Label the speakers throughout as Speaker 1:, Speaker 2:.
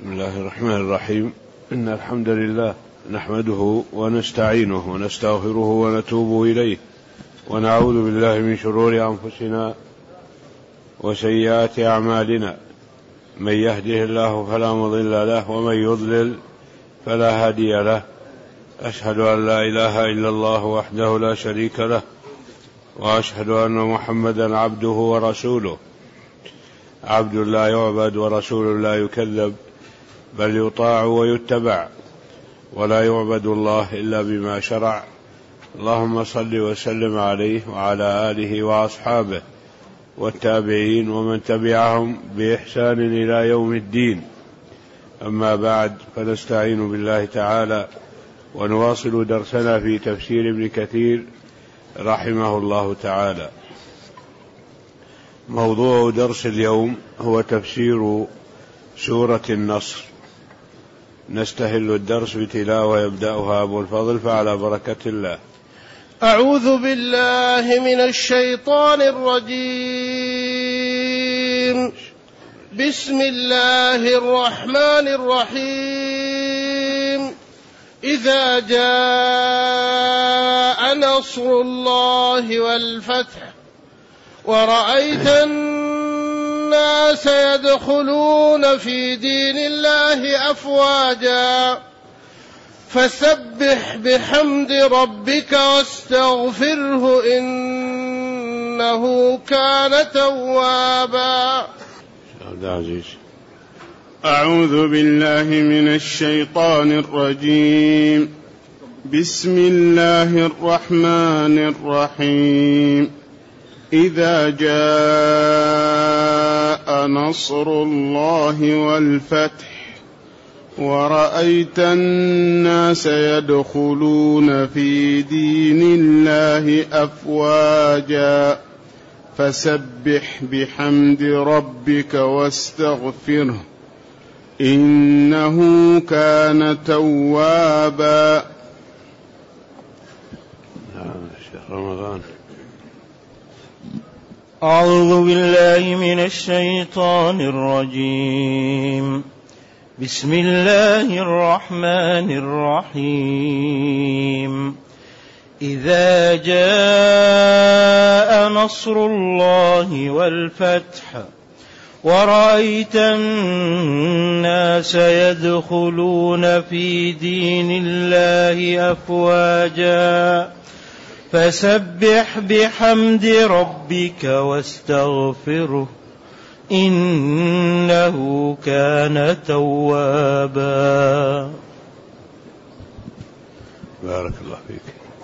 Speaker 1: بسم الله الرحمن الرحيم. إن الحمد لله نحمده ونستعينه ونستغفره ونتوب إليه ونعوذ بالله من شرور أنفسنا وسيئات أعمالنا، من يهده الله فلا مضل له ومن يضلل فلا هادي له. أشهد أن لا إله إلا الله وحده لا شريك له، وأشهد أن محمدا عبده ورسوله، عبد لا يعبد ورسول لا يكذب، بل يطاع ويتبع، ولا يعبد الله إلا بما شرع. اللهم صل وسلم عليه وعلى آله وأصحابه والتابعين ومن تبعهم بإحسان إلى يوم الدين. أما بعد، فنستعين بالله تعالى ونواصل درسنا في تفسير ابن كثير رحمه الله تعالى. موضوع درس اليوم هو تفسير سورة النصر. نستهل الدرس بتلاوة يبدأها أبو الفضل، فعلى بركة الله.
Speaker 2: أعوذ بالله من الشيطان الرجيم. بسم الله الرحمن الرحيم. إذا جاء نصر الله والفتح ورأيت الناس يدخلون في دين الله أفواجا فسبح بحمد ربك واستغفره إنه كان توابا.
Speaker 3: أعوذ بالله من الشيطان الرجيم. بسم الله الرحمن الرحيم. إذا جاء نصر الله والفتح ورأيت الناس يدخلون في دين الله أفواجا فسبح بحمد ربك واستغفره إنه كان توابا.
Speaker 1: شيخ رمضان.
Speaker 4: أعوذ بالله من الشيطان الرجيم. بسم الله الرحمن الرحيم. إذا جاء نصر الله والفتح ورأيت الناس يدخلون في دين الله أفواجا فسبح بحمد ربك واستغفره إنه كان توابا.
Speaker 1: بارك الله فيك.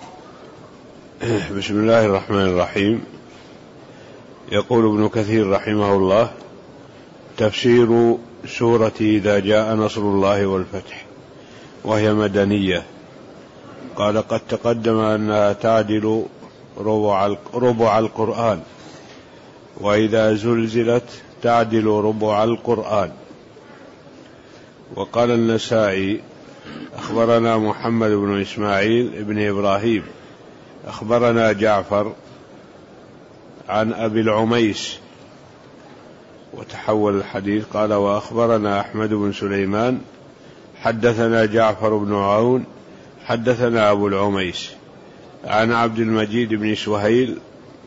Speaker 1: بسم الله الرحمن الرحيم. يقول ابن كثير رحمه الله: تفسير سورة إذا جاء نصر الله والفتح، وهي مدنية. قال: قد تقدم أنها تعدل ربع القرآن، وإذا زلزلت تعدل ربع القرآن. وقال النسائي: أخبرنا محمد بن إسماعيل بن إبراهيم أخبرنا جعفر عن أبي العميس، وتحول الحديث. قال: وأخبرنا أحمد بن سليمان حدثنا جعفر بن عون حدثنا أبو العميس عن عبد المجيد بن سهيل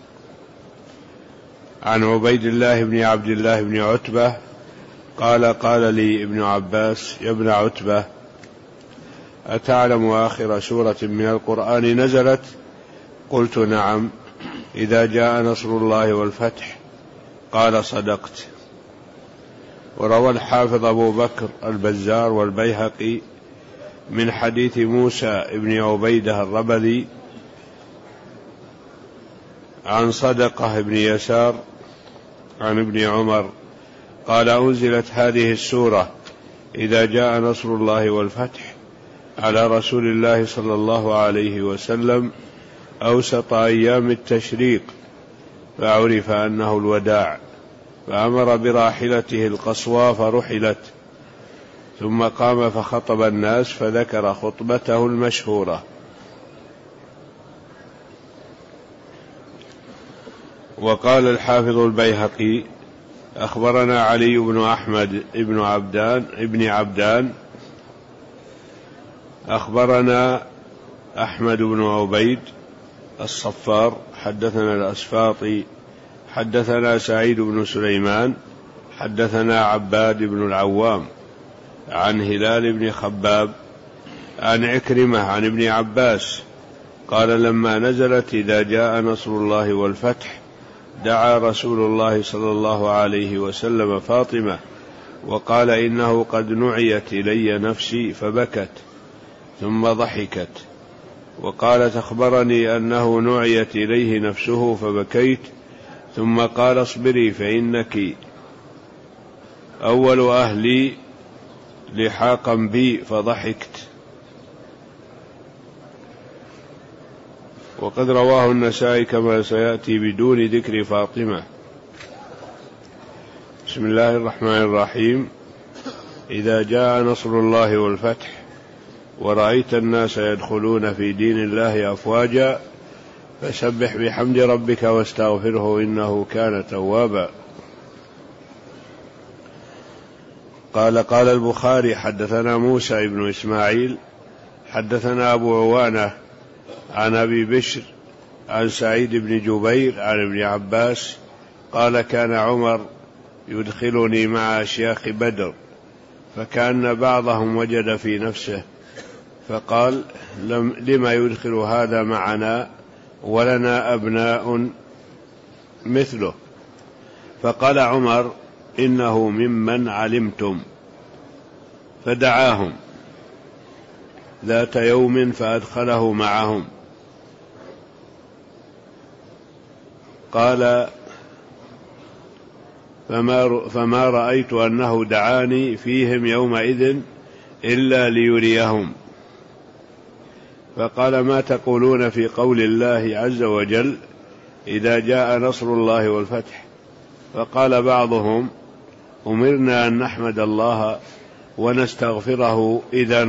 Speaker 1: عن عبيد الله بن عبد الله بن عتبة قال: قال لي ابن عباس: يا ابن عتبة، أتعلم آخر سورة من القرآن نزلت؟ قلت: نعم، إذا جاء نصر الله والفتح. قال: صدقت. وروى الحافظ أبو بكر البزار والبيهقي من حديث موسى بن عبيدة الربذي عن صدقة بن يسار عن ابن عمر قال: أنزلت هذه السورة إذا جاء نصر الله والفتح على رسول الله صلى الله عليه وسلم أوسط أيام التشريق، فعرف أنه الوداع، فأمر براحلته القصوى فرحلت، ثم قام فخطب الناس فذكر خطبته المشهورة. وقال الحافظ البيهقي: أخبرنا علي بن أحمد ابن عبدان أخبرنا أحمد بن عبيد الصفار حدثنا الأسفاطي حدثنا سعيد بن سليمان حدثنا عباد بن العوام عن هلال بن خباب عن عكرمة عن ابن عباس قال لما نزلت إذا جاء نصر الله والفتح دعا رسول الله صلى الله عليه وسلم فاطمة وقال إنه قد نعيت إلي نفسي فبكت ثم ضحكت، وقالت أخبرني أنه نعيت إليه نفسه فبكيت، ثم قال اصبري فإنك أول أهلي لحاقا بي فضحكت. وقد رواه النسائي كما سيأتي بدون ذكر فاطمة. بسم الله الرحمن الرحيم. إذا جاء نصر الله والفتح ورأيت الناس يدخلون في دين الله أفواجا فسبح بحمد ربك واستغفره إنه كان توابا. قال البخاري حدثنا موسى بن إسماعيل حدثنا أبو عوانة عن أبي بشر عن سعيد بن جبير عن ابن عباس قال كان عمر يدخلني مع أشياخ بدر فكأن بعضهم وجد في نفسه فقال لما يدخل هذا معنا ولنا أبناء مثله؟ فقال عمر إنه ممن علمتم، فدعاهم ذات يوم فأدخله معهم. قال فما رأيت أنه دعاني فيهم يومئذ إلا ليريهم. فقال ما تقولون في قول الله عز وجل إذا جاء نصر الله والفتح؟ فقال بعضهم أمرنا أن نحمد الله ونستغفره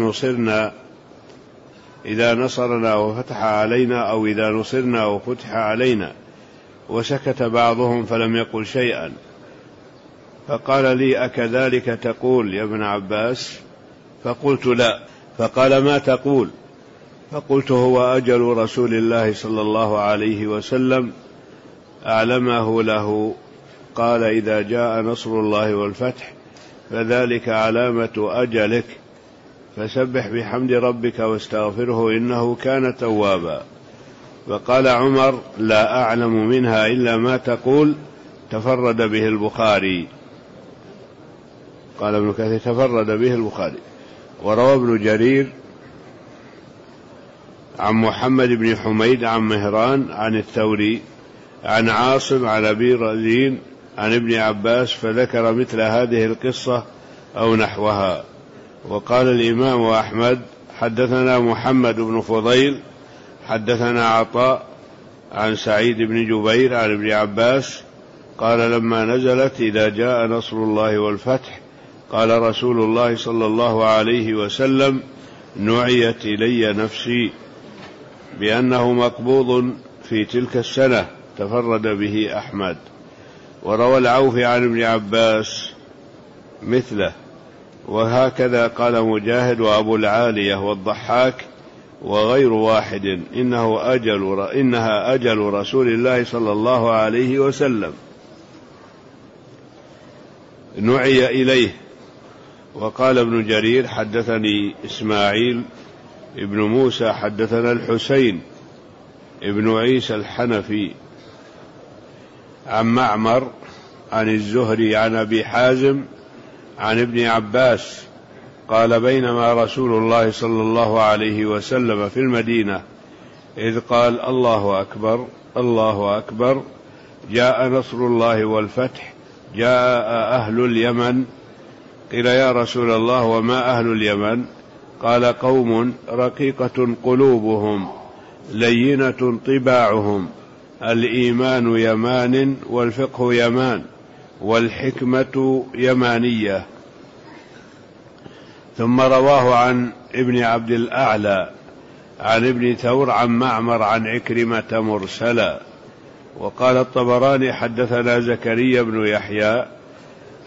Speaker 1: إذا نصرنا وفتح علينا، أو إذا نصرنا وفتح علينا. وسكت بعضهم فلم يقل شيئا. فقال لي أكذلك تقول يا ابن عباس؟ فقلت لا. فقال ما تقول؟ فقلت هو أجل رسول الله صلى الله عليه وسلم أعلمه له. قال إذا جاء نصر الله والفتح فذلك علامة أجلك فسبح بحمد ربك واستغفره إنه كان توابا. فقال عمر لا أعلم منها إلا ما تقول تفرد به البخاري. قال ابن كثير تفرد به البخاري. وروى ابن جرير عن محمد بن حميد عن مهران عن الثوري عن عاصم عن أبي رزين عن ابن عباس فذكر مثل هذه القصة أو نحوها. وقال الإمام أحمد حدثنا محمد بن فضيل حدثنا عطاء عن سعيد بن جبير عن ابن عباس قال لما نزلت إذا جاء نصر الله والفتح قال رسول الله صلى الله عليه وسلم نعيت إلي نفسي بأنه مقبوض في تلك السنة. تفرد به أحمد. وروى العوفي عن ابن عباس مثله. وهكذا قال مجاهد وأبو العالية والضحاك وغير واحد إنها أجل رسول الله صلى الله عليه وسلم نعي إليه. وقال ابن جرير حدثني إسماعيل ابن موسى حدثنا الحسين ابن عيسى الحنفي عن معمر عن الزهري عن أبي حازم عن ابن عباس قال بينما رسول الله صلى الله عليه وسلم في المدينة إذ قال الله أكبر الله أكبر جاء نصر الله والفتح جاء أهل اليمن. قيل يا رسول الله وما أهل اليمن؟ قال قوم رقيقة قلوبهم لينة طباعهم الإيمان يمان والفقه يمان والحكمة يمانية. ثم رواه عن ابن عبد الأعلى عن ابن ثور عن معمر عن عكرمة مرسلا. وقال الطبراني حدثنا زكريا بن يحيى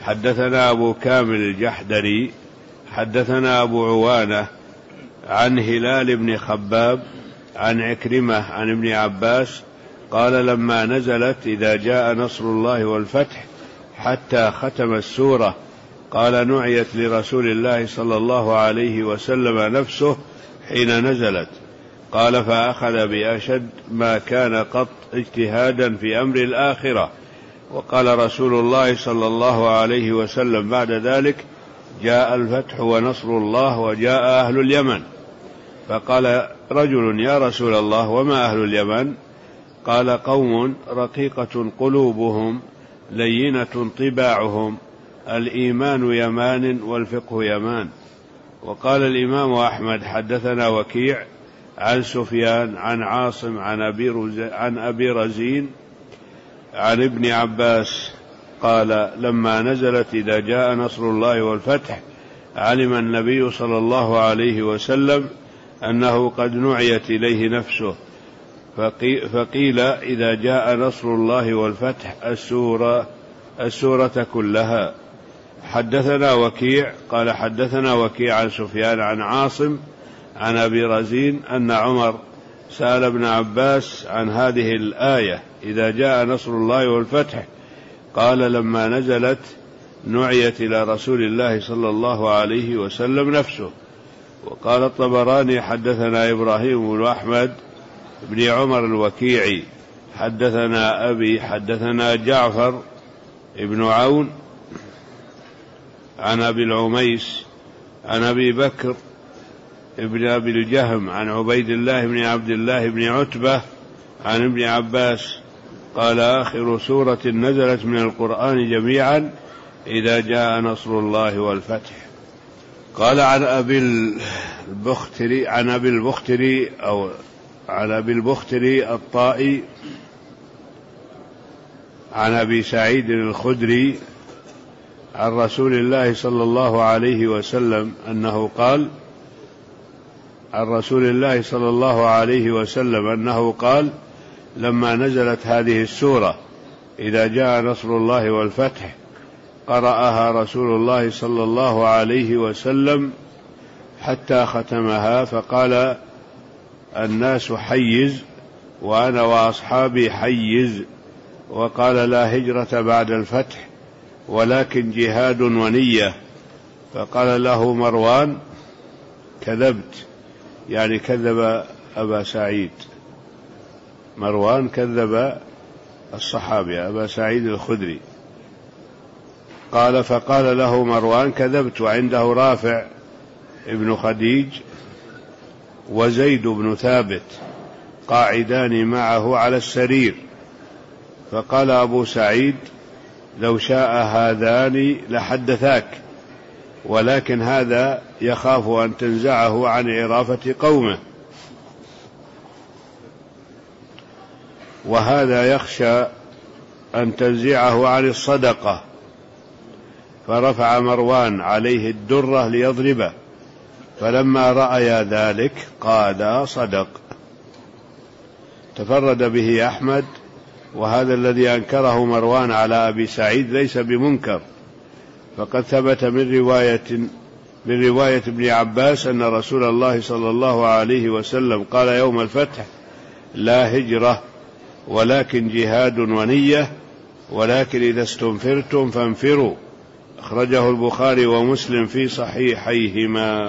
Speaker 1: حدثنا أبو كامل الجحدري حدثنا أبو عوانة عن هلال بن خباب عن عكرمة عن ابن عباس قال لما نزلت إذا جاء نصر الله والفتح حتى ختم السورة قال نعيت لرسول الله صلى الله عليه وسلم نفسه حين نزلت. قال فأخذ بأشد ما كان قط اجتهادا في أمر الآخرة. وقال رسول الله صلى الله عليه وسلم بعد ذلك جاء الفتح ونصر الله وجاء أهل اليمن. فقال رجل يا رسول الله وما أهل اليمن؟ قال قوم رقيقة قلوبهم لينة طباعهم الإيمان يمان والفقه يمان. وقال الإمام أحمد حدثنا وكيع عن سفيان عن عاصم عن أبي رزين عن ابن عباس قال لما نزلت إذا جاء نصر الله والفتح علم النبي صلى الله عليه وسلم أنه قد نعيت إليه نفسه فقيل إذا جاء نصر الله والفتح السورة كلها. حدثنا وكيع قال حدثنا وكيع عن سفيان عن عاصم عن أبي رزين أن عمر سأل ابن عباس عن هذه الآية إذا جاء نصر الله والفتح قال لما نزلت نعيت إلى رسول الله صلى الله عليه وسلم نفسه. وقال الطبراني حدثنا إبراهيم بن أحمد بن عمر الوكيعي حدثنا أبي حدثنا جعفر بن عون عن أبي العميس عن أبي بكر ابن أبي الجهم عن عبيد الله بن عبد الله بن عتبة عن ابن عباس قال آخر سورة نزلت من القرآن جميعا إذا جاء نصر الله والفتح. قال عن أبي البختري الطائي عن أبي سعيد الخدري عن رسول الله صلى الله عليه وسلم أنه قال عن رسول الله صلى الله عليه وسلم أنه قال لما نزلت هذه السورة إذا جاء نصر الله والفتح قرأها رسول الله صلى الله عليه وسلم حتى ختمها فقال الناس حيز وأنا وأصحابي حيز. وقال لا هجرة بعد الفتح ولكن جهاد ونية. فقال له مروان كذبت، يعني كذب أبا سعيد. مروان كذب الصحابي أبا سعيد الخدري. قال فقال له مروان كذبت، وعنده رافع ابن خديج وزيد بن ثابت قاعدان معه على السرير. فقال أبو سعيد لو شاء هذان لحدثاك، ولكن هذا يخاف أن تنزعه عن عرافة قومه، وهذا يخشى أن تنزعه عن الصدقة. فرفع مروان عليه الدرة ليضربه، فلما رأى ذلك قال صدق. تفرد به أحمد، وهذا الذي أنكره مروان على أبي سعيد ليس بمنكر، فقد ثبت من رواية ابن عباس أن رسول الله صلى الله عليه وسلم قال يوم الفتح لا هجرة ولكن جهاد ونية، ولكن إذا استنفرتم فانفروا. أخرجه البخاري ومسلم في صحيحيهما.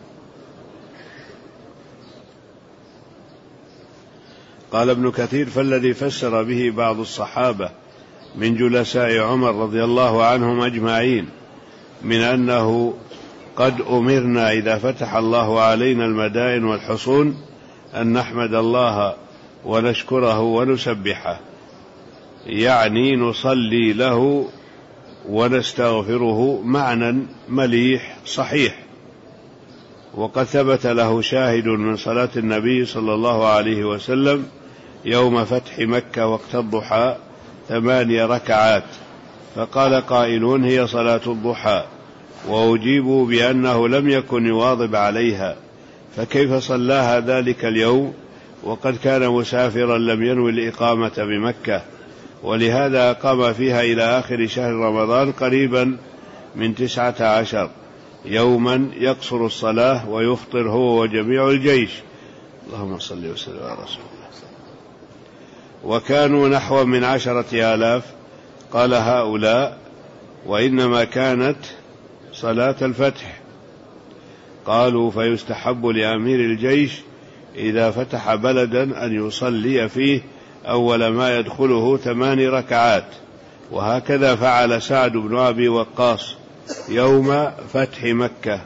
Speaker 1: قال ابن كثير فالذي فسر به بعض الصحابة من جلساء عمر رضي الله عنهم أجمعين من أنه قد أمرنا إذا فتح الله علينا المدائن والحصون أن نحمد الله ونشكره ونسبحه، يعني نصلي له ونستغفره، معنى مليح صحيح. وقد ثبت له شاهد من صلاة النبي صلى الله عليه وسلم يوم فتح مكة وقت الضحى 8 ركعات، فقال قائلون هي صلاة الضحى، وأجيبوا بأنه لم يكن يواظب عليها، فكيف صلاها ذلك اليوم وقد كان مسافرا لم ينوي الإقامة بمكة؟ ولهذا قام فيها إلى آخر شهر رمضان قريبا من 19 يوما يقصر الصلاة ويفطر هو وجميع الجيش. اللهم صل وسلم على رسول الله. وكانوا نحو من 10,000. قال هؤلاء: وإنما كانت صلاة الفتح. قالوا: فيستحب لأمير الجيش إذا فتح بلدا أن يصلي فيه أول ما يدخله 8 ركعات، وهكذا فعل سعد بن أبي وقاص يوم فتح مكة،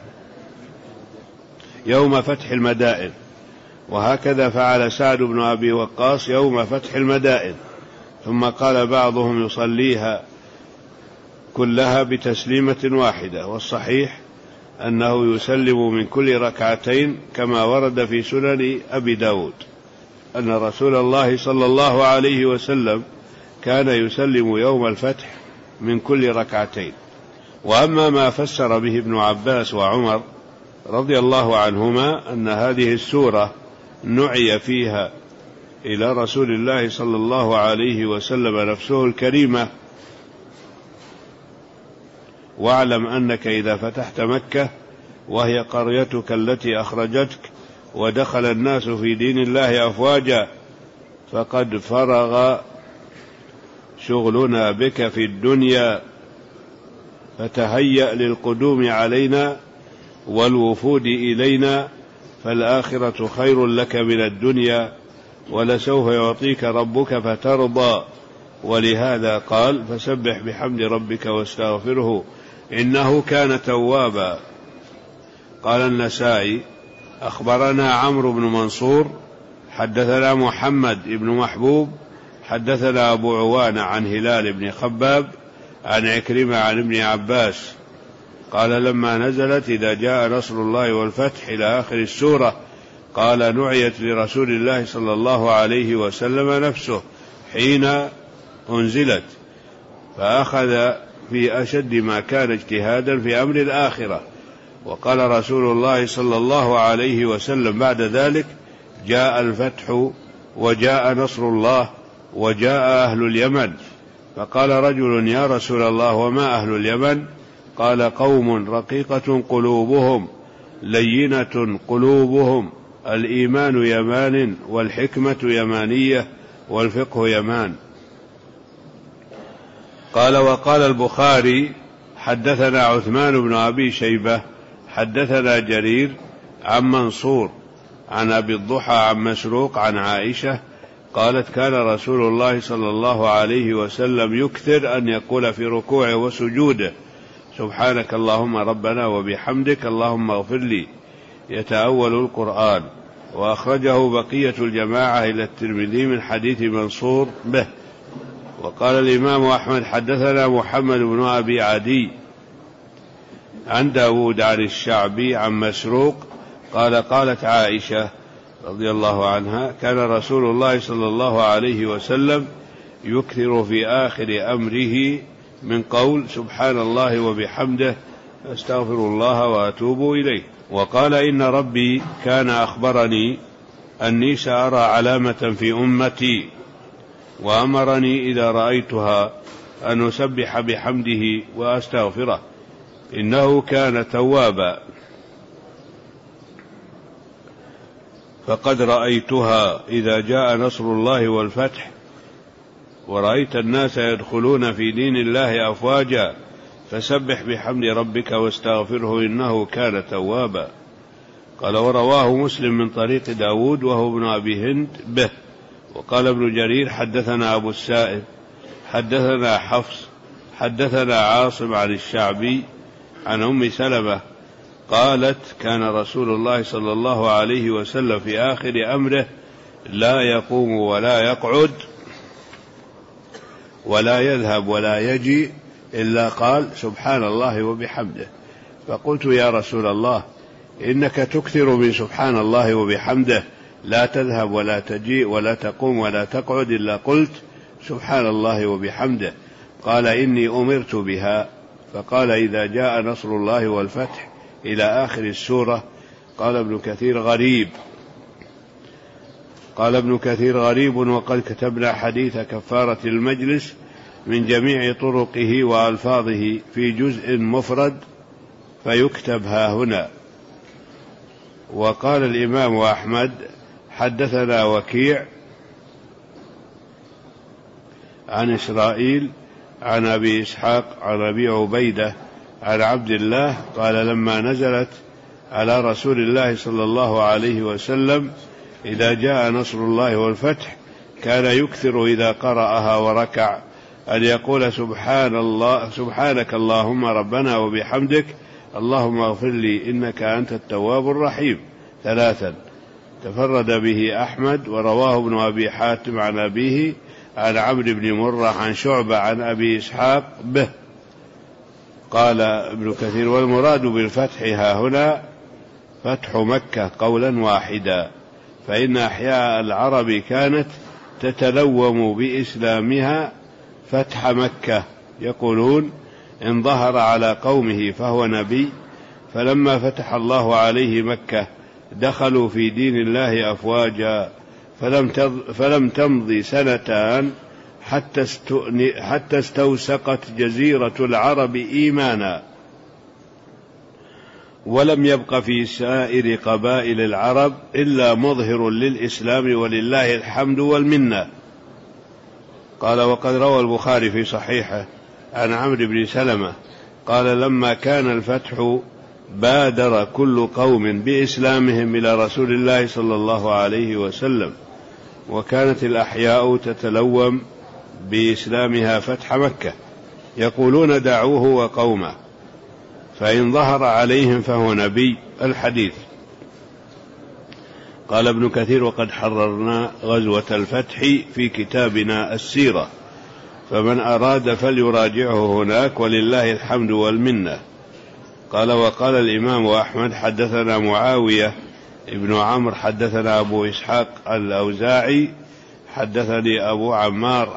Speaker 1: يوم فتح المدائن، وهكذا فعل سعد بن أبي وقاص يوم فتح المدائن. ثم قال بعضهم: يصليها كلها بتسليمة واحدة، والصحيح أنه يسلم من كل ركعتين كما ورد في سنن أبي داود أن رسول الله صلى الله عليه وسلم كان يسلم يوم الفتح من كل ركعتين. وأما ما فسر به ابن عباس وعمر رضي الله عنهما أن هذه السورة نعي فيها إلى رسول الله صلى الله عليه وسلم نفسه الكريمة: واعلم أنك إذا فتحت مكة وهي قريتك التي أخرجتك ودخل الناس في دين الله أفواجا فقد فرغ شغلنا بك في الدنيا، فتهيأ للقدوم علينا والوفود إلينا، فالآخرة خير لك من الدنيا، ولسوف يعطيك ربك فترضى. ولهذا قال: فسبح بحمد ربك واستغفره إنه كان توابا. قال النسائي: أخبرنا عمرو بن منصور حدثنا محمد بن محبوب حدثنا أبو عوانة عن هلال بن خباب عن عكرمة عن ابن عباس قال: لما نزلت إذا جاء نصر الله والفتح إلى آخر السورة قال: نعيت لرسول الله صلى الله عليه وسلم نفسه حين أنزلت، فأخذ في أشد ما كان اجتهادا في أمر الآخرة. وقال رسول الله صلى الله عليه وسلم بعد ذلك: جاء الفتح وجاء نصر الله وجاء أهل اليمن. فقال رجل: يا رسول الله وما أهل اليمن؟ قال: قوم رقيقة قلوبهم لينة قلوبهم، الإيمان يمان والحكمة يمانية والفقه يمان. قال: وقال البخاري: حدثنا عثمان بن أبي شيبة حدثنا جرير عن منصور عن أبي الضحى عن مسروق عن عائشة قالت: كان رسول الله صلى الله عليه وسلم يكثر أن يقول في ركوعه وسجوده: سبحانك اللهم ربنا وبحمدك اللهم اغفر لي، يتأول القرآن. وأخرجه بقية الجماعة إلى الترمذي من حديث منصور به. وقال الإمام أحمد: حدثنا محمد بن أبي عدي عن داود عن الشعبي عن مسروق قال: قالت عائشة رضي الله عنها: كان رسول الله صلى الله عليه وسلم يكثر في آخر أمره من قول سبحان الله وبحمده أستغفر الله وأتوب إليه. وقال: إن ربي كان أخبرني أني سأرى علامة في أمتي، وأمرني إذا رأيتها أن أسبح بحمده وأستغفره إنه كان توابا. فقد رأيتها إذا جاء نصر الله والفتح ورأيت الناس يدخلون في دين الله أفواجا فسبح بحمد ربك واستغفره إنه كان توابا. قال: ورواه مسلم من طريق داود وهو ابن أبي هند به. وقال ابن جرير: حدثنا أبو السائب حدثنا حفص حدثنا عاصم عن الشعبي عن أم سلمة قالت: كان رسول الله صلى الله عليه وسلم في آخر أمره لا يقوم ولا يقعد ولا يذهب ولا يجي إلا قال سبحان الله وبحمده. فقلت: يا رسول الله، إنك تكثر من سبحان الله وبحمده، لا تذهب ولا تجيء ولا تقوم ولا تقعد إلا قلت سبحان الله وبحمده. قال: إني أمرت بها. فقال: إذا جاء نصر الله والفتح إلى آخر السورة. قال ابن كثير: غريب. قال ابن كثير غريب وقد كتبنا حديث كفارة المجلس من جميع طرقه وألفاظه في جزء مفرد فيكتب ها هنا. وقال الإمام أحمد حدثنا وكيع عن إسرائيل عن أبي إسحاق عن أبي عبيدة عن عبد الله قال لما نزلت على رسول الله صلى الله عليه وسلم إذا جاء نصر الله والفتح كان يكثر إذا قرأها وركع أن يقول سبحانك اللهم ربنا وبحمدك اللهم اغفر لي إنك أنت التواب الرحيم 3. تفرد به أحمد ورواه ابن أبي حاتم عن أبيه عن عمرو بن مرة عن شعبة عن أبي إسحاق به. قال ابن كثير والمراد بالفتح ها هنا فتح مكة قولا واحدا، فإن أحياء العرب كانت تتلوم بإسلامها فتح مكة، يقولون إن ظهر على قومه فهو نبي، فلما فتح الله عليه مكة دخلوا في دين الله أفواجا، فلم تمضي سنتان حتى استوسقت جزيرة العرب إيمانا، ولم يبق في سائر قبائل العرب إلا مظهر للإسلام ولله الحمد والمنة. قال وقد روى البخاري في صحيحه عن عمرو بن سلمة قال لما كان الفتح بادر كل قوم بإسلامهم إلى رسول الله صلى الله عليه وسلم، وكانت الأحياء تتلوم بإسلامها فتح مكة، يقولون دعوه وقومه فإن ظهر عليهم فهو نبي. الحديث. قال ابن كثير وقد حررنا غزوة الفتح في كتابنا السيرة، فمن أراد فليراجعه هناك ولله الحمد والمنة. قال وقال الإمام أحمد حدثنا معاوية ابن عمرو حدثنا أبو إسحاق الأوزاعي حدثني أبو عمار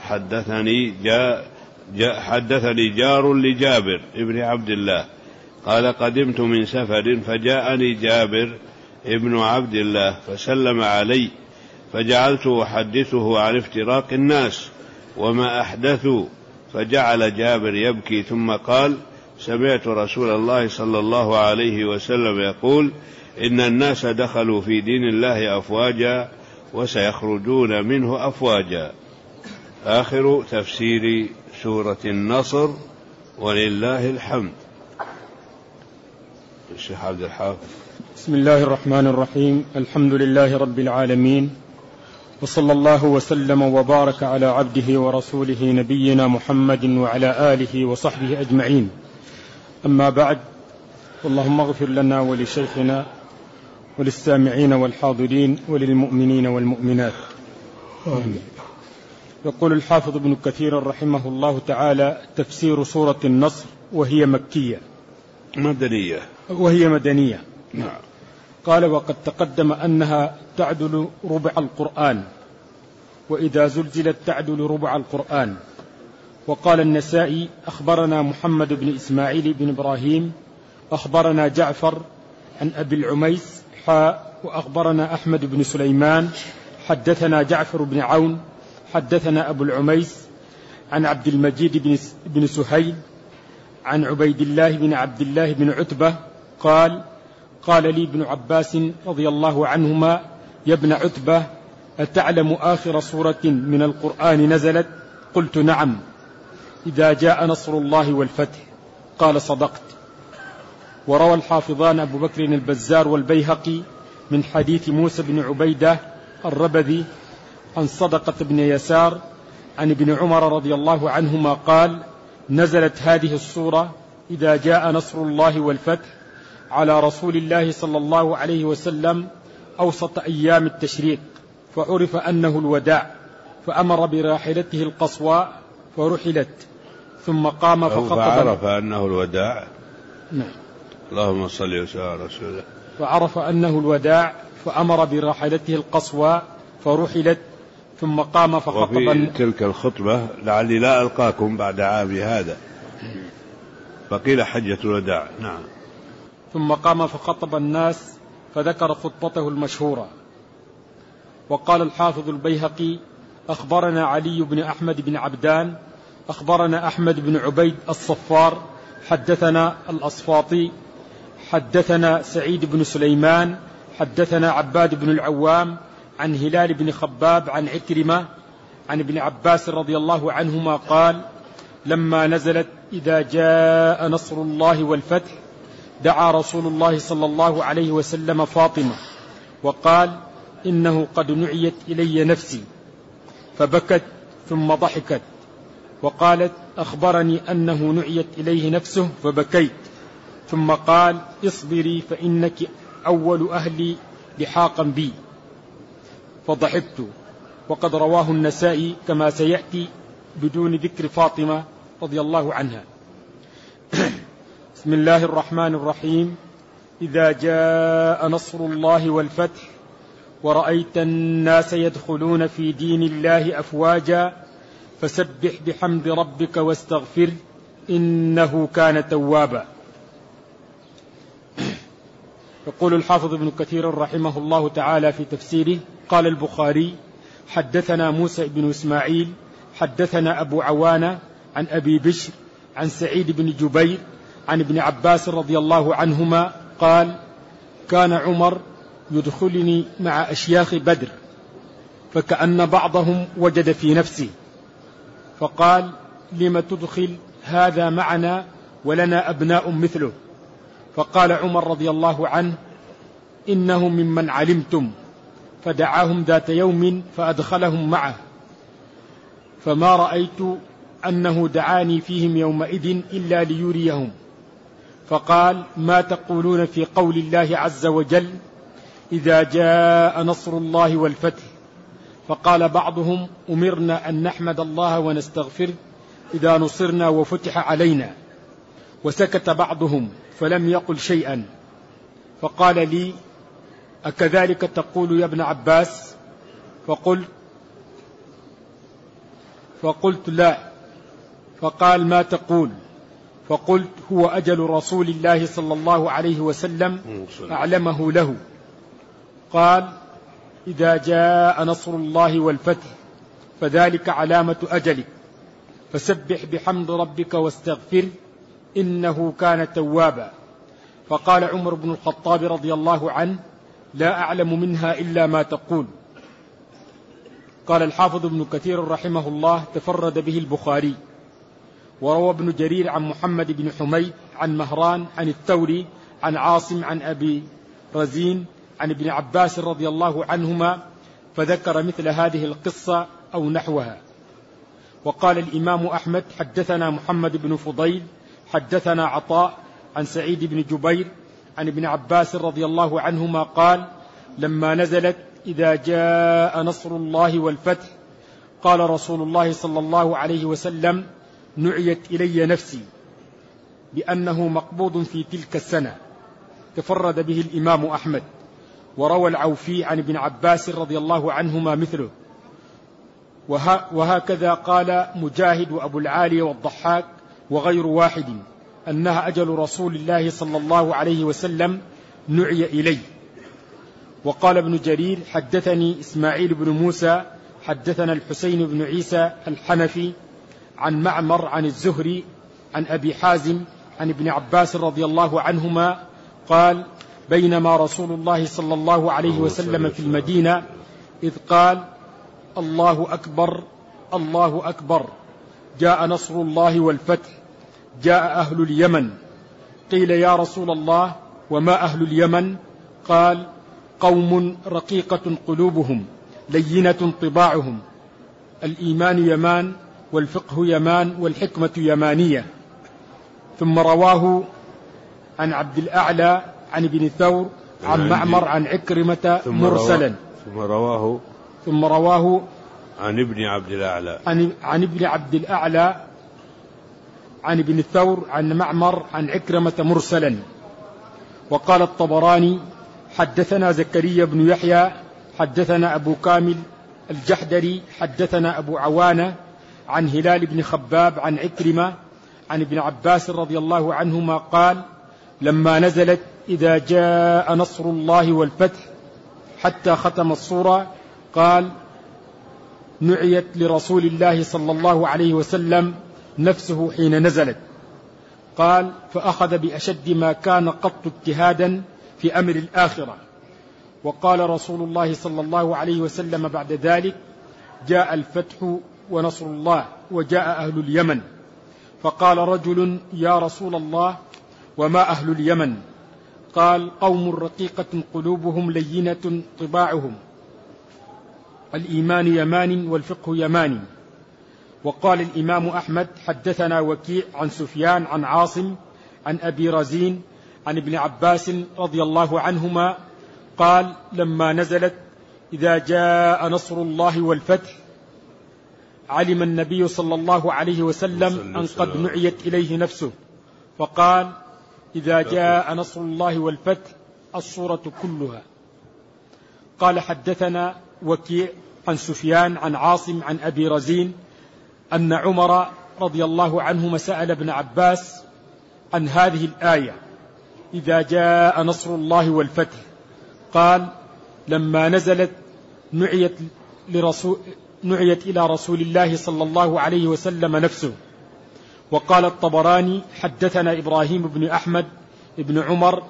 Speaker 1: حدثني جار لجابر ابن عبد الله قال قدمت من سفر فجاءني جابر ابن عبد الله فسلم علي، فجعلت أحدثه عن افتراق الناس وما أحدثوا، فجعل جابر يبكي ثم قال سمعت رسول الله صلى الله عليه وسلم يقول إن الناس دخلوا في دين الله أفواجا وسيخرجون منه أفواجا. آخر تفسير سورة النصر ولله الحمد. الشيخ عبد الحافظ.
Speaker 5: بسم الله الرحمن الرحيم، الحمد لله رب العالمين، وصلى الله وسلم وبارك على عبده ورسوله نبينا محمد وعلى آله وصحبه أجمعين. أما بعد، اللهم اغفر لنا ولشيخنا وللسامعين والحاضرين وللمؤمنين والمؤمنات. يقول الحافظ ابن كثير رحمه الله تعالى تفسير سورة النصر وهي مكية مدنية.
Speaker 1: نعم.
Speaker 5: قال وقد تقدم أنها تعدل ربع القرآن، وإذا زلزلت تعدل ربع القرآن. وقال النسائي أخبرنا محمد بن إسماعيل بن إبراهيم أخبرنا جعفر عن أبي العميس وأخبرنا أحمد بن سليمان حدثنا جعفر بن عون حدثنا أبو العميس عن عبد المجيد بن سهيل عن عبيد الله بن عبد الله بن عتبة قال لي ابن عباس رضي الله عنهما يا ابن عتبة أتعلم آخر سورة من القرآن نزلت؟ قلت نعم، إذا جاء نصر الله والفتح. قال صدقت. وروى الحافظان أبو بكر البزار والبيهقي من حديث موسى بن عبيدة الربذي عن صدقة بن يسار عن ابن عمر رضي الله عنهما قال نزلت هذه السورة إذا جاء نصر الله والفتح على رسول الله صلى الله عليه وسلم أوسط أيام التشريق، فعرف أنه الوداع، فأمر براحلته القصواء فرحلت، ثم قام فخطب.
Speaker 1: فعرف أنه الوداع.
Speaker 5: نعم.
Speaker 1: اللهم صل وسلم على رسول الله.
Speaker 5: فعرف أنه الوداع فأمر براحلته القصواء فرحلت، ثم قام فخطب.
Speaker 1: وفي تلك الخطبة لعلي لا ألقاكم بعد عام هذا، فقيل حجة الوداع. نعم.
Speaker 5: ثم قام فخطب الناس فذكر خطبته المشهورة. وقال الحافظ البيهقي: أخبرنا علي بن أحمد بن عبدان أخبرنا أحمد بن عبيد الصفار حدثنا الأصفاطي حدثنا سعيد بن سليمان حدثنا عباد بن العوام عن هلال بن خباب عن عكرمة عن ابن عباس رضي الله عنهما قال: لما نزلت إذا جاء نصر الله والفتح دعا رسول الله صلى الله عليه وسلم فاطمة وقال: إنه قد نعيت إلي نفسي، فبكت ثم ضحكت وقالت: أخبرني أنه نعيت إليه نفسه فبكيت، ثم قال: اصبري فإنك أول أهلي لحاقا بي، فضحكت. وقد رواه النسائي كما سيأتي بدون ذكر فاطمة رضي الله عنها. بسم الله الرحمن الرحيم. إذا جاء نصر الله والفتح ورأيت الناس يدخلون في دين الله أفواجا فسبح بحمد ربك واستغفر إنه كان توابا. يقول الحافظ ابن كثير رحمه الله تعالى في تفسيره: قال البخاري: حدثنا موسى بن إسماعيل حدثنا أبو عوانة عن أبي بشر عن سعيد بن جبير عن ابن عباس رضي الله عنهما قال: كان عمر يدخلني مع أشياخ بدر فكأن بعضهم وجد في نفسه فقال: لم تدخل هذا معنا ولنا أبناء مثله؟ فقال عمر رضي الله عنه: إنه ممن علمتم، فدعاهم ذات يوم فأدخلهم معه، فما رأيت أنه دعاني فيهم يومئذ إلا ليريهم، فقال: ما تقولون في قول الله عز وجل: إذا جاء نصر الله والفتح؟ فقال بعضهم: أمرنا أن نحمد الله ونستغفر إذا نصرنا وفتح علينا. وسكت بعضهم فلم يقل شيئا، فقال لي: أكذلك تقول يا ابن عباس؟ فقلت لا. فقال: ما تقول؟ فقلت: هو أجل رسول الله صلى الله عليه وسلم أعلمه له. قال: إذا جاء نصر الله والفتح فذلك علامة أجلك، فسبح بحمد ربك واستغفر إنه كان توابا. فقال عمر بن الخطاب رضي الله عنه: لا أعلم منها إلا ما تقول. قال الحافظ ابن كثير رحمه الله: تفرد به البخاري. وروى ابن جرير عن محمد بن حميد عن مهران عن الثوري عن عاصم عن أبي رزين عن ابن عباس رضي الله عنهما، فذكر مثل هذه القصة أو نحوها. وقال الإمام أحمد: حدثنا محمد بن فضيل حدثنا عطاء عن سعيد بن جبير عن ابن عباس رضي الله عنهما قال: لما نزلت إذا جاء نصر الله والفتح قال رسول الله صلى الله عليه وسلم: نعيت إلي نفسي، بأنه مقبوض في تلك السنة. تفرد به الإمام أحمد. وروى العوفي عن ابن عباس رضي الله عنهما مثله. وهكذا قال مجاهد وأبو العالي والضحاك وغير واحد أنها أجل رسول الله صلى الله عليه وسلم نعي إليه. وقال ابن جرير: حدثني إسماعيل بن موسى حدثنا الحسين بن عيسى الحنفي عن معمر عن الزهري عن أبي حازم عن ابن عباس رضي الله عنهما قال: بينما رسول الله صلى الله عليه وسلم في المدينة إذ قال: الله أكبر الله أكبر، جاء نصر الله والفتح، جاء أهل اليمن. قيل: يا رسول الله وما أهل اليمن؟ قال: قوم رقيقة قلوبهم لينة طباعهم، الإيمان يمان والفقه يمان والحكمة يمانية. ثم رواه عن عبد الأعلى عن ابن ثور عن معمر عن عكرمة مرسلا. ثم رواه
Speaker 1: عن ابن عبد الأعلى
Speaker 5: عن ابن عبد الأعلى عن ابن الثور عن معمر عن عكرمة مرسلا. وقال الطبراني: حدثنا زكريا بن يحيى حدثنا أبو كامل الجحدري حدثنا أبو عوانة عن هلال بن خباب عن عكرمة عن ابن عباس رضي الله عنهما قال: لما نزلت إذا جاء نصر الله والفتح حتى ختم الصورة قال نعيت لرسول الله صلى الله عليه وسلم نفسه حين نزلت. قال فأخذ بأشد ما كان قط اجتهادا في أمر الآخرة. وقال رسول الله صلى الله عليه وسلم بعد ذلك جاء الفتح ونصر الله وجاء أهل اليمن. فقال رجل يا رسول الله وما أهل اليمن؟ قال قوم رقيقة قلوبهم لينة طباعهم، الإيمان يمان والفقه يماني. وقال الإمام أحمد حدثنا وكيع عن سفيان عن عاصم عن أبي رزين عن ابن عباس رضي الله عنهما قال لما نزلت إذا جاء نصر الله والفتح علم النبي صلى الله عليه وسلم أن قد نعيت إليه نفسه، فقال إذا جاء نصر الله والفتح الصورة كلها. قال حدثنا وكيع عن سفيان عن عاصم عن أبي رزين أن عمر رضي الله عنهما سأل ابن عباس عن هذه الآية إذا جاء نصر الله والفتح، قال لما نزلت نعيت إلى رسول الله صلى الله عليه وسلم نفسه. وقال الطبراني حدثنا إبراهيم بن أحمد بن عمر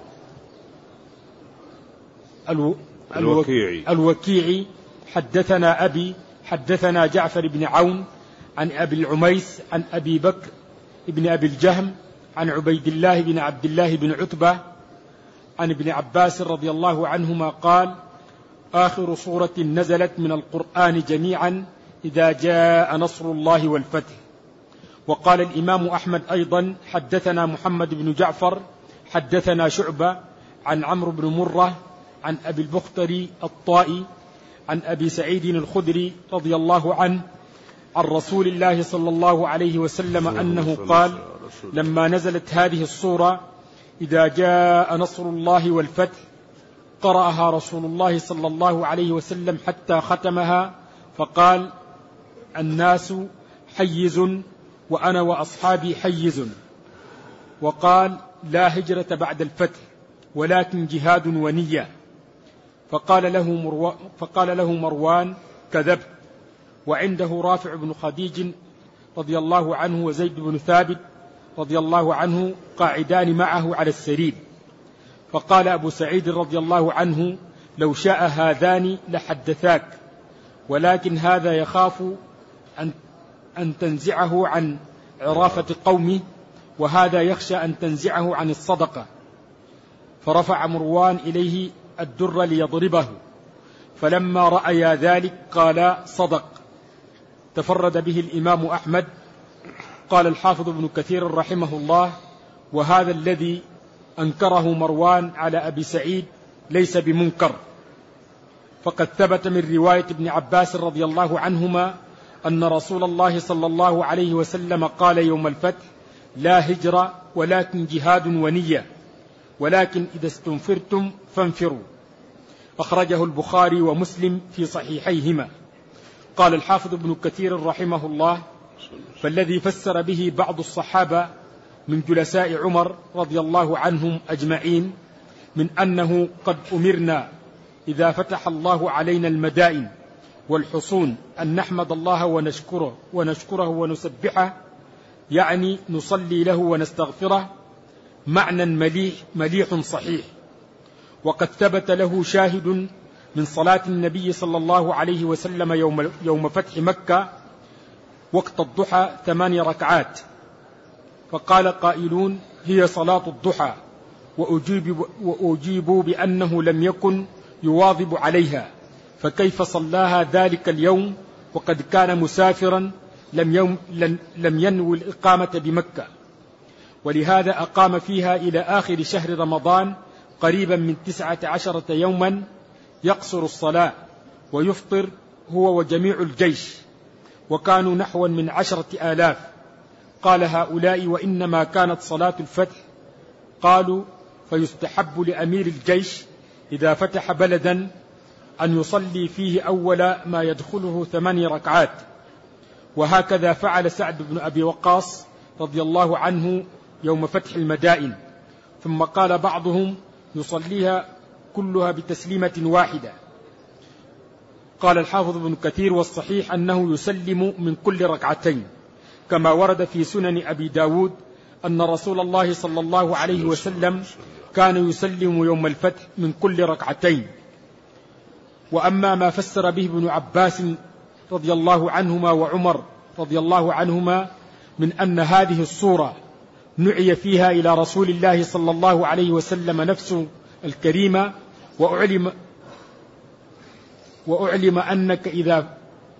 Speaker 5: الوكيعي حدثنا أبي حدثنا جعفر بن عون عن أبي العميس عن أبي بكر بن أبي الجهم عن عبيد الله بن عبد الله بن عتبة عن ابن عباس رضي الله عنهما قال آخر سورة نزلت من القرآن جميعا إذا جاء نصر الله والفتح. وقال الإمام أحمد أيضا حدثنا محمد بن جعفر حدثنا شعبة عن عمرو بن مرة عن أبي البختري الطائي عن أبي سعيد الخدري رضي الله عنه عن رسول الله صلى الله عليه وسلم أنه قال لما نزلت هذه الصورة إذا جاء نصر الله والفتح قرأها رسول الله صلى الله عليه وسلم حتى ختمها فقال الناس حيز وأنا وأصحابي حيز. وقال لا هجرة بعد الفتح ولكن جهاد ونية. فقال له مروان كذبت. وعنده رافع بن خديج رضي الله عنه وزيد بن ثابت رضي الله عنه قاعدان معه على السرير. فقال أبو سعيد رضي الله عنه لو شاء هذان لحدثاك، ولكن هذا يخاف أن تنزعه عن عرافة قومه، وهذا يخشى أن تنزعه عن الصدقة. فرفع مروان إليه الدر ليضربه، فلما رأيا ذلك قال صدق. تفرد به الإمام أحمد. قال الحافظ ابن كثير رحمه الله وهذا الذي أنكره مروان على أبي سعيد ليس بمنكر، فقد ثبت من رواية ابن عباس رضي الله عنهما أن رسول الله صلى الله عليه وسلم قال يوم الفتح لا هجرة ولكن جهاد ونية، ولكن إذا استنفرتم فانفروا. أخرجه البخاري ومسلم في صحيحيهما. قال الحافظ ابن كثير رحمه الله فالذي فسر به بعض الصحابة من جلساء عمر رضي الله عنهم أجمعين من أنه قد أمرنا إذا فتح الله علينا المدائن والحصون أن نحمد الله ونشكره ونسبحه، يعني نصلي له ونستغفره، معنى مليح صحيح. وقد ثبت له شاهد من صلاة النبي صلى الله عليه وسلم يوم فتح مكة وقت الضحى 8 ركعات. فقال قائلون هي صلاة الضحى، وأجيبوا بأنه لم يكن يواظب عليها، فكيف صلاها ذلك اليوم وقد كان مسافرا لم ينوي الإقامة بمكة، ولهذا أقام فيها إلى آخر شهر رمضان قريبا من 19 يوما يقصر الصلاة ويفطر هو وجميع الجيش، وكانوا نحوا من 10,000. قال هؤلاء وإنما كانت صلاة الفتح. قالوا فيستحب لأمير الجيش إذا فتح بلدا أن يصلي فيه أول ما يدخله 8 ركعات، وهكذا فعل سعد بن أبي وقاص رضي الله عنه يوم فتح المدائن. ثم قال بعضهم يصليها كلها بتسليمة واحدة. قال الحافظ ابن كثير: والصحيح أنه يسلم من كل ركعتين، كما ورد في سنن أبي داود أن رسول الله صلى الله عليه وسلم كان يسلم يوم الفتح من كل ركعتين. وأما ما فسر به ابن عباس رضي الله عنهما وعمر رضي الله عنهما من أن هذه الصورة نعي فيها إلى رسول الله صلى الله عليه وسلم نفسه الكريمة، وأعلم أنك إذا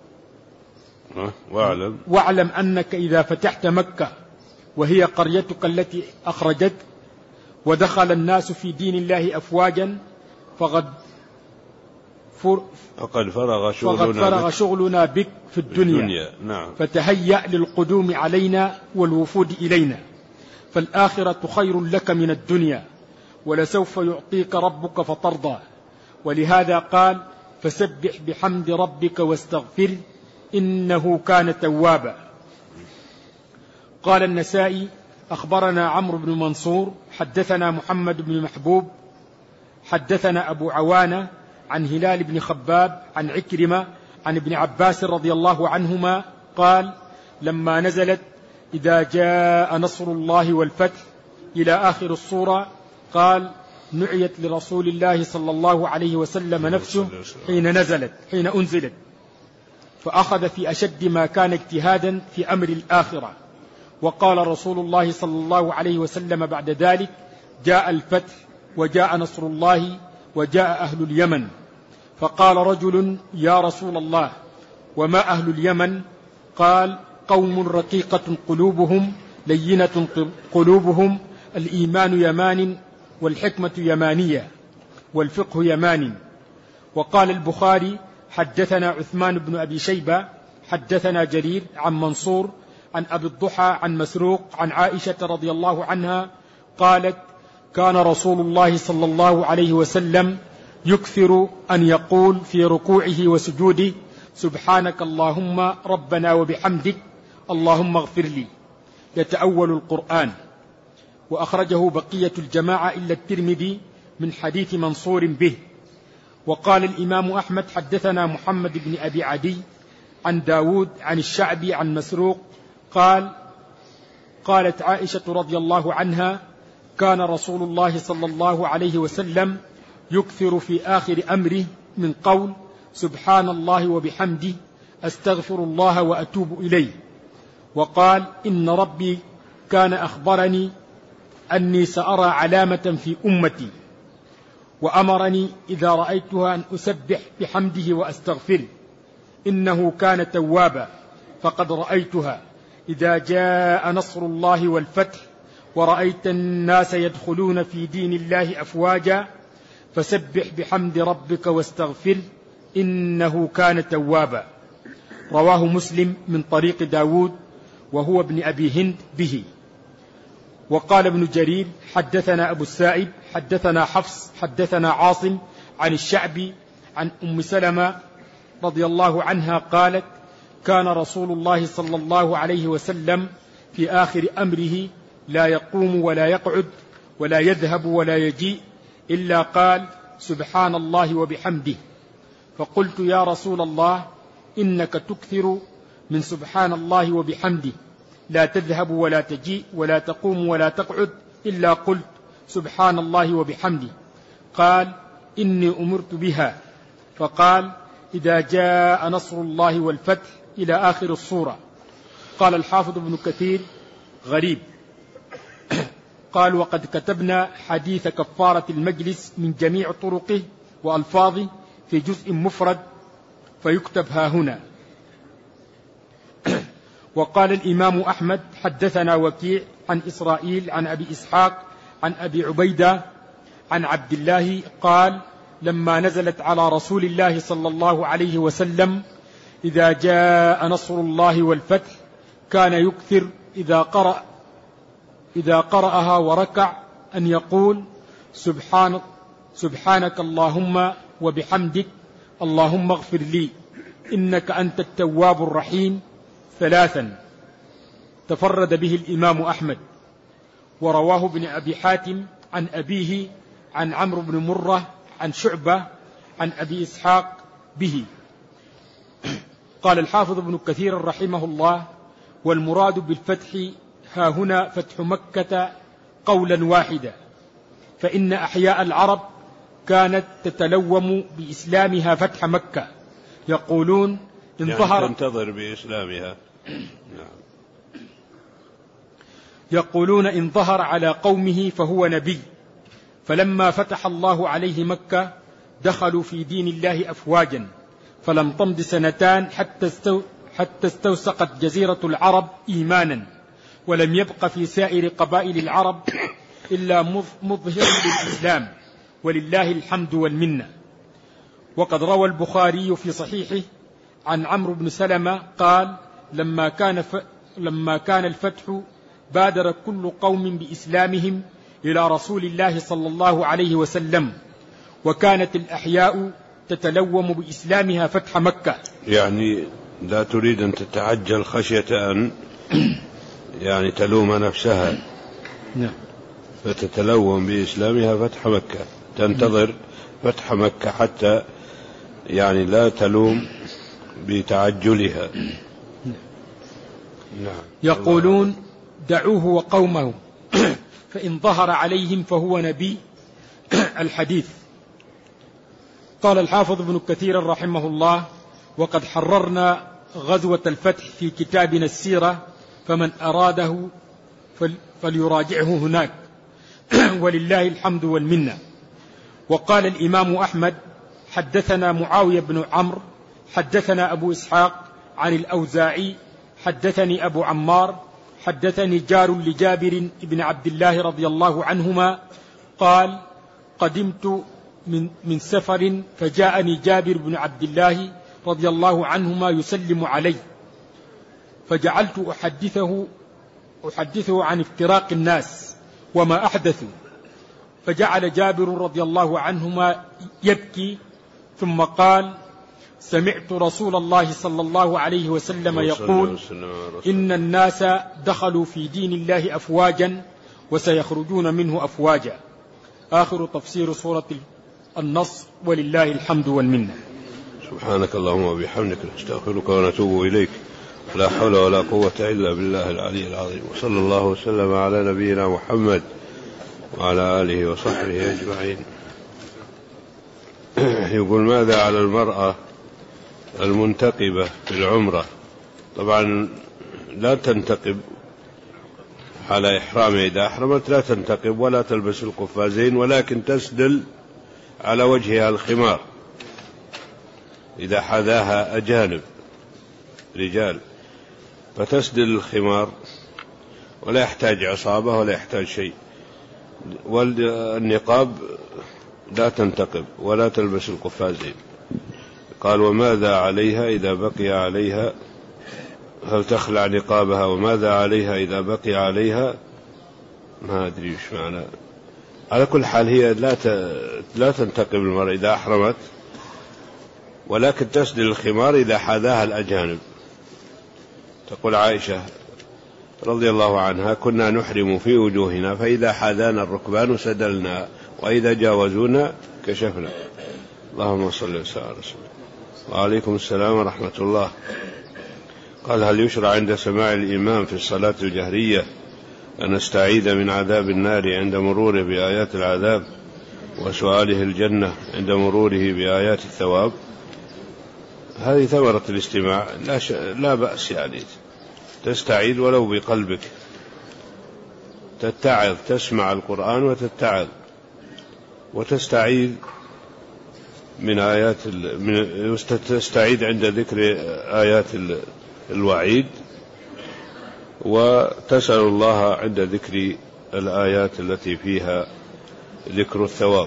Speaker 5: واعلم أنك إذا فتحت مكة وهي قريتك التي أخرجت ودخل الناس في دين الله أفواجا فقد فرغ شغلنا بك في الدنيا.
Speaker 1: نعم.
Speaker 5: فتهيأ للقدوم علينا والوفود إلينا، فالآخرة خير لك من الدنيا، ولسوف يعطيك ربك فترضى. ولهذا قال: فسبح بحمد ربك واستغفر إنه كان توابا. قال النسائي: أخبرنا عمرو بن منصور حدثنا محمد بن محبوب حدثنا أبو عوانة عن هلال بن خباب عن عكرمة عن ابن عباس رضي الله عنهما قال: لما نزلت إذا جاء نصر الله والفتح إلى آخر الصورة قال: نعيت لرسول الله صلى الله عليه وسلم نفسه حين أنزلت، فأخذ في أشد ما كان اجتهادا في أمر الآخرة. وقال رسول الله صلى الله عليه وسلم بعد ذلك: جاء الفتح وجاء نصر الله وجاء أهل اليمن. فقال رجل: يا رسول الله، وما أهل اليمن؟ قال: قوم رقيقة قلوبهم لينة قلوبهم، الإيمان يمان والحكمة يمانية والفقه يماني. وقال البخاري: حدثنا عثمان بن أبي شيبة حدثنا جرير عن منصور عن أبي الضحى عن مسروق عن عائشة رضي الله عنها قالت: كان رسول الله صلى الله عليه وسلم يكثر أن يقول في ركوعه وسجوده: سبحانك اللهم ربنا وبحمدك اللهم اغفر لي، يتأول القرآن. وأخرجه بقية الجماعة إلا الترمذي من حديث منصور به. وقال الإمام أحمد: حدثنا محمد بن أبي عدي عن داود عن الشعبي عن مسروق قالت عائشة رضي الله عنها: كان رسول الله صلى الله عليه وسلم يكثر في آخر أمره من قول: سبحان الله وبحمده أستغفر الله وأتوب إليه. وقال: إن ربي كان أخبرني أني سأرى علامة في أمتي، وأمرني إذا رأيتها أن أسبح بحمده وأستغفره إنه كان توابا، فقد رأيتها إذا جاء نصر الله والفتح ورأيت الناس يدخلون في دين الله أفواجا فسبح بحمد ربك واستغفر إنه كان توابا. رواه مسلم من طريق داود وهو ابن أبي هند به. وقال ابن جرير: حدثنا أبو السائب حدثنا حفص حدثنا عاصم عن الشعبي عن أم سلمة رضي الله عنها قالت: كان رسول الله صلى الله عليه وسلم في آخر أمره لا يقوم ولا يقعد ولا يذهب ولا يجيء إلا قال: سبحان الله وبحمده. فقلت: يا رسول الله، إنك تكثر من سبحان الله وبحمده، لا تذهب ولا تجيء ولا تقوم ولا تقعد إلا قلت سبحان الله وبحمده. قال: إني أمرت بها. فقال: إذا جاء نصر الله والفتح إلى آخر الصورة. قال الحافظ ابن كثير: غريب. قال: وقد كتبنا حديث كفارة المجلس من جميع طرقه وألفاظه في جزء مفرد فيكتب ها هنا. وقال الإمام أحمد: حدثنا وكيع عن إسرائيل عن أبي إسحاق عن أبي عبيدة عن عبد الله قال: لما نزلت على رسول الله صلى الله عليه وسلم إذا جاء نصر الله والفتح كان يكثر إذا قرأها وركع أن يقول: سبحانك اللهم وبحمدك اللهم اغفر لي إنك أنت التواب الرحيم 3. تفرد به الإمام أحمد. ورواه ابن أبي حاتم عن أبيه عن عمرو بن مرة عن شعبة عن أبي إسحاق به. قال الحافظ ابن كثير رحمه الله: والمراد بالفتح ها هنا فتح مكة قولا واحدا، فإن أحياء العرب كانت تتلوم بإسلامها فتح مكة، يقولون إن ظهر
Speaker 1: تنتظر بإسلامها.
Speaker 5: يقولون إن ظهر على قومه فهو نبي، فلما فتح الله عليه مكة دخلوا في دين الله أفواجا، فلم تمض سنتان حتى استوسقت جزيرة العرب إيمانا، ولم يبق في سائر قبائل العرب إلا مظهر للإسلام، ولله الحمد والمنة. وقد روى البخاري في صحيحه عن عمرو بن سلمة قال: لما كان الفتح بادر كل قوم بإسلامهم إلى رسول الله صلى الله عليه وسلم، وكانت الأحياء تتلوم بإسلامها فتح مكة.
Speaker 1: يعني لا تريد أن تتعجل خشية أن يعني تلوم نفسها، فتتلوم بإسلامها فتح مكة، تنتظر فتح مكة حتى يعني لا تلوم بتعجلها.
Speaker 5: يقولون: دعوه وقومه فإن ظهر عليهم فهو نبي. الحديث. قال الحافظ ابن كثير رحمه الله: وقد حررنا غزوة الفتح في كتابنا السيرة، فمن أراده فليراجعه هناك، ولله الحمد والمنة. وقال الإمام أحمد: حدثنا معاوية بن عمرو حدثنا أبو إسحاق عن الأوزاعي حدثني أبو عمار حدثني جار لجابر بن عبد الله رضي الله عنهما قال: قدمت من سفر، فجاءني جابر بن عبد الله رضي الله عنهما يسلم علي، فجعلت أحدثه عن افتراق الناس وما أحدثوا، فجعل جابر رضي الله عنهما يبكي، ثم قال: سمعت رسول الله صلى الله عليه وسلم يقول: إن الناس دخلوا في دين الله أفواجا وسيخرجون منه أفواجا. آخر تفسير سورة النصر، ولله الحمد والمنة.
Speaker 1: سبحانك اللهم وبحمدك، نستغفرك ونتوب إليك، لا حول ولا قوة إلا بالله العلي العظيم. وصلى الله وسلم على نبينا محمد وعلى آله وصحبه أجمعين. يقول: ماذا على المرأة المنتقبة في العمرة؟ طبعا لا تنتقب على إحرامها، إذا أحرمت لا تنتقب ولا تلبس القفازين، ولكن تسدل على وجهها الخمار إذا حذاها أجانب رجال، فتسدل الخمار ولا يحتاج عصابة ولا يحتاج شيء. والنقاب لا تنتقب ولا تلبس القفازين. قال: وماذا عليها إذا بقي عليها؟ هل تخلع نقابها؟ وماذا عليها إذا بقي عليها؟ ما أدري وش معنى. على كل حال هي لا تنتقب المرأة إذا أحرمت، ولكن تسدل الخمار إذا حاذاها الأجانب. تقول عائشة رضي الله عنها: كنا نحرم في وجوهنا، فإذا حاذانا الركبان سدلنا، وإذا جاوزونا كشفنا. اللهم صل وسلم على رسول الله. وعليكم السلام ورحمة الله. قال: هل يشرع عند سماع الإمام في الصلاة الجهرية أن نستعيذ من عذاب النار عند مروره بآيات العذاب، وسؤاله الجنة عند مروره بآيات الثواب؟ هذه ثمرة الاستماع، لا بأس، يعني تستعيذ ولو بقلبك، تتعظ، تسمع القرآن وتتعظ وتستعيذ تستعيذ عند ذكر آيات الوعيد، وتسأل الله عند ذكر الآيات التي فيها ذكر الثواب.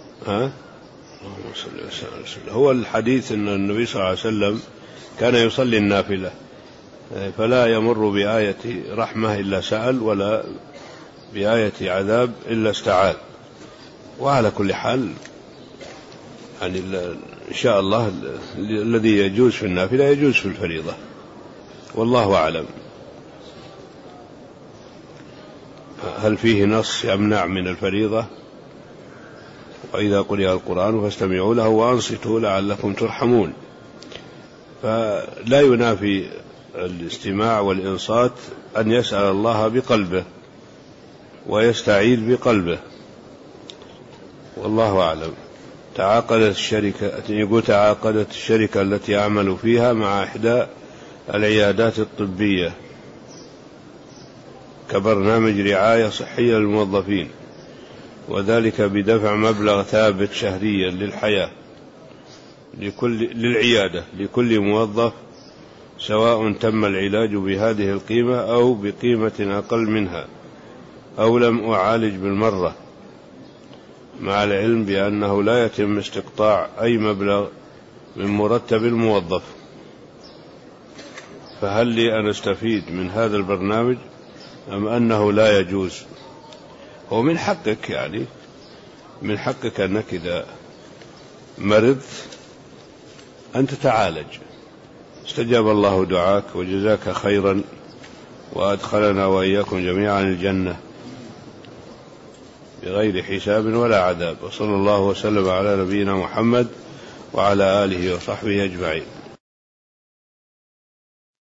Speaker 1: هو الحديث أن النبي صلى الله عليه وسلم كان يصلي النافلة، فلا يمر بآية رحمة إلا سأل، ولا بآية عذاب إلا استعاذ. وعلى كل حال يعني إن شاء الله الذي يجوز في النافلة يجوز في الفريضة، والله أعلم. هل فيه نص يمنع من الفريضة؟ وإذا قرئ القرآن فاستمعوا له وأنصتوا لعلكم ترحمون. فلا ينافي الاستماع والإنصات أن يسأل الله بقلبه ويستعيذ بقلبه، والله أعلم. تعاقدت الشركة التي أعمل فيها مع إحدى العيادات الطبية كبرنامج رعاية صحية للموظفين، وذلك بدفع مبلغ ثابت شهريا للحياة للعيادة لكل موظف، سواء تم العلاج بهذه القيمة أو بقيمة أقل منها أو لم أعالج بالمرة، مع العلم بأنه لا يتم استقطاع أي مبلغ من مرتب الموظف. فهل لي أن أستفيد من هذا البرنامج أم أنه لا يجوز؟ هو من حقك، يعني من حقك أنك إذا مرضت أن تتعالج. استجاب الله دعاك وجزاك خيرا، وأدخلنا وإياكم جميعا الجنة بغير حساب ولا عذاب. وصلى الله وسلم على نبينا محمد وعلى آله وصحبه أجمعين.